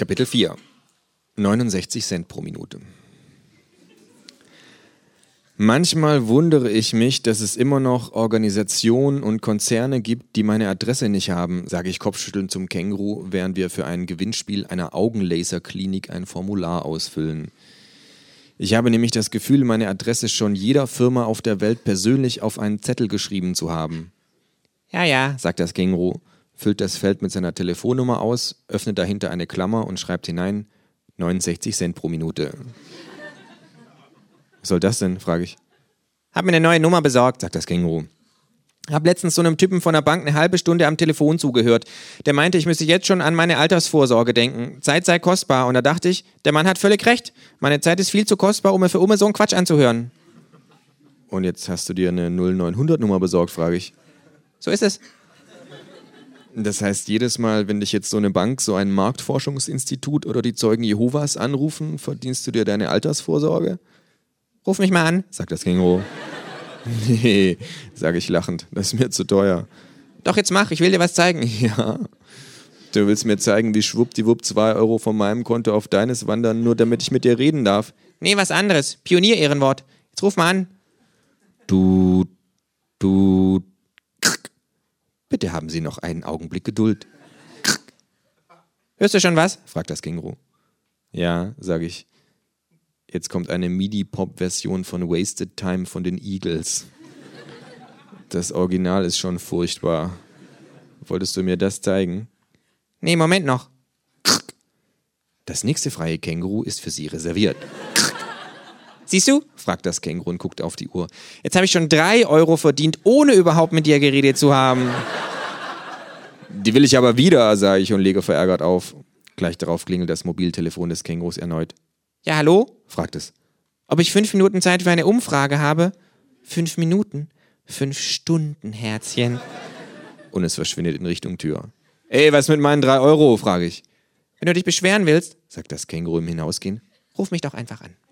Kapitel 4. 69 Cent pro Minute. Manchmal wundere ich mich, dass es immer noch Organisationen und Konzerne gibt, die meine Adresse nicht haben, sage ich kopfschüttelnd zum Känguru, während wir für ein Gewinnspiel einer Augenlaserklinik ein Formular ausfüllen. Ich habe nämlich das Gefühl, meine Adresse schon jeder Firma auf der Welt persönlich auf einen Zettel geschrieben zu haben. Ja, sagt das Känguru, füllt das Feld mit seiner Telefonnummer aus, öffnet dahinter eine Klammer und schreibt hinein 69 Cent pro Minute. Was soll das denn, frage ich. Hab mir eine neue Nummer besorgt, sagt das Känguru. Hab letztens so einem Typen von der Bank eine halbe Stunde am Telefon zugehört. Der meinte, ich müsse jetzt schon an meine Altersvorsorge denken. Zeit sei kostbar. Und da dachte ich, der Mann hat völlig recht. Meine Zeit ist viel zu kostbar, um mir für immer so einen Quatsch anzuhören. Und jetzt hast du dir eine 0900-Nummer besorgt, frage ich. So ist es. Das heißt, jedes Mal, wenn dich jetzt so eine Bank, so ein Marktforschungsinstitut oder die Zeugen Jehovas anrufen, verdienst du dir deine Altersvorsorge? Ruf mich mal an, sagt das Känguru. Nee, sage ich lachend, das ist mir zu teuer. Doch, jetzt mach, ich will dir was zeigen. Ja, du willst mir zeigen, wie schwuppdiwupp 2 Euro von meinem Konto auf deines wandern, nur damit ich mit dir reden darf. Nee, was anderes, Pionier-Ehrenwort. Jetzt ruf mal an. Du, bitte haben Sie noch einen Augenblick Geduld. Hörst du schon was? Fragt das Känguru. Ja, sage ich. Jetzt kommt eine MIDI-Pop-Version von Wasted Time von den Eagles. Das Original ist schon furchtbar. Wolltest du mir das zeigen? Nee, Moment noch. Das nächste freie Känguru ist für Sie reserviert. Siehst du? Fragt das Känguru und guckt auf die Uhr. Jetzt habe ich schon 3 Euro verdient, ohne überhaupt mit dir geredet zu haben. Die will ich aber wieder, sage ich und lege verärgert auf. Gleich darauf klingelt das Mobiltelefon des Kängurus erneut. Ja, hallo? Fragt es. Ob ich 5 Minuten Zeit für eine Umfrage habe? 5 Minuten? 5 Stunden, Herzchen. Und es verschwindet in Richtung Tür. Ey, was mit meinen 3 Euro? Frage ich. Wenn du dich beschweren willst, sagt das Känguru im Hinausgehen, ruf mich doch einfach an.